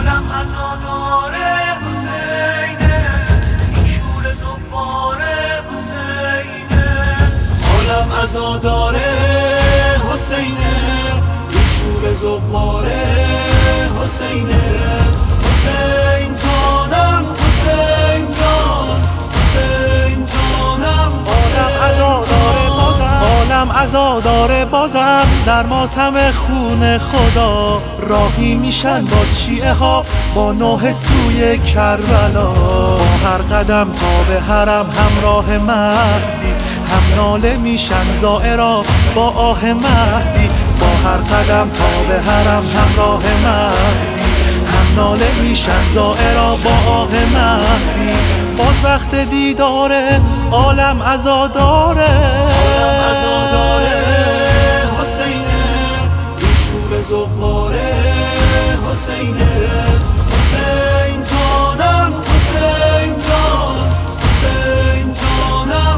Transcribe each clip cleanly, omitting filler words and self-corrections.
عالم عزادار حسینه، شور زفار حسینه. عالم عزادار حسینه، شور زفار حسینه. حسین جانم، حسین جان، حسین جانم. عالم عزادار بازم در ماتم خون خدا. راهی میشن باز شیعه ها با نوح سوی کربلا. با هر قدم تا به حرم همراه مهدی، هم ناله میشن زائرا با آه مهدی. با هر قدم تا به حرم همراه مهدی، هم ناله میشن زائرا با آه مهدی. باز وقت دیداره عالم عزاداره. عالم عزاداره حسینه، شور زفار حسینه. حسین جانم، حسین جان، حسین جانم.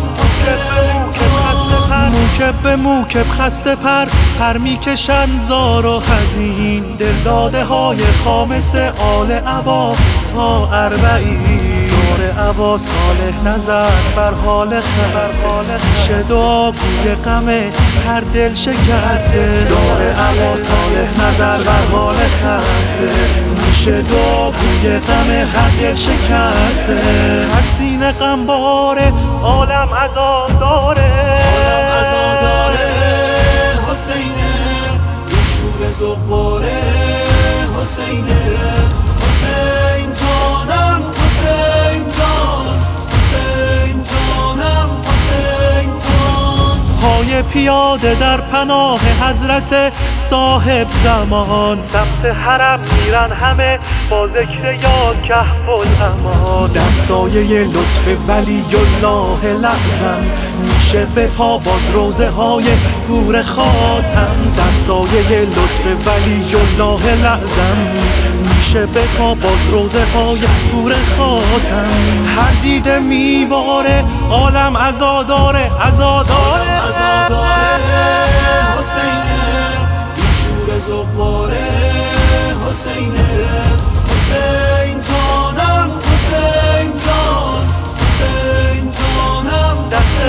موکب به موکب خسته پر میکشن زار و حزین. دلداده های خامس آل عبا تا اربعین. دور عبا صالح نظر بر حال خسته، میشه دعا گوی غم هر دل شکسته. دور عبا صالح نظر بر حال خسته، میشه دعا گوی غم هر دل شکسته. هر سینه غمباره عالم عزاداره. عالم عزاداره حسینه، شور زفار حسینه. حسین جانم، حسین جان، حسین جانم. حسین جان. پای پیاده در پناه حضرت صاحب زمان. دست حرم میرن همه با ذکر یا کهف الامان. در سایه لطف ولی الله لعظم میشه به پا باز روزه های پور خاتم. در سایه لطف ولی الله لعظم میشه به پا باز روزه های پور خاتم. هر دیده میباره عالم عزاداره، عزاداره. عزاداره حسینه، شور زفار حسینه. حسین جانم، حسین جان، حسین جانم.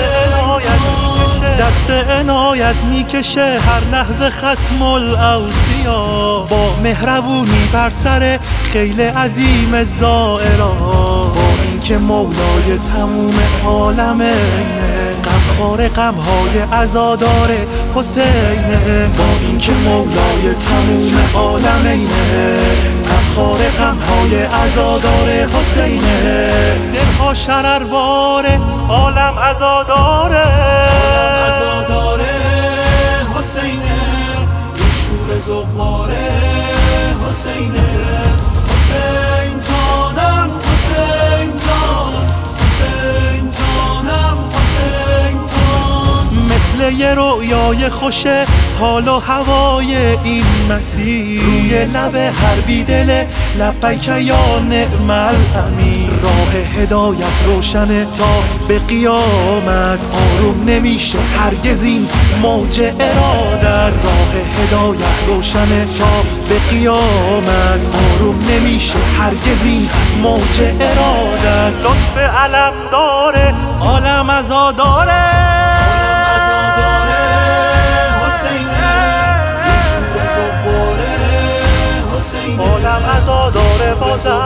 دست عنایت میکشه هر لحظه ختم الاوصیا. با مهربونی بر سر خیل عظیم زائرا. با اینکه مولای تموم عالمه، غمخوار غمهای عزادار حسینه. با اینکه مولای تموم عالمینه، غمخوار غمهای عزادار حسینه. دلها شررواره عالم عزاداره. عزاداره حسینه، شور زفار حسینه. حسین جانم، حسین جان، حسین جانم. حسین جان. مثل یه رویای خوشه حال و هوای این مسیر. روی لب هر بیدل لبیک یا نعم الامین. راه هدایت روشنه تا به قیامت. آروم نمیشه هرگز این موج ارادت. راه هدایت روشنه تا به قیامت. آروم نمیشه هرگز این موج ارادت. لطف علم داره عالم عزاداره. حسینه، شور زفار حسینه. عالم عزاداره بازم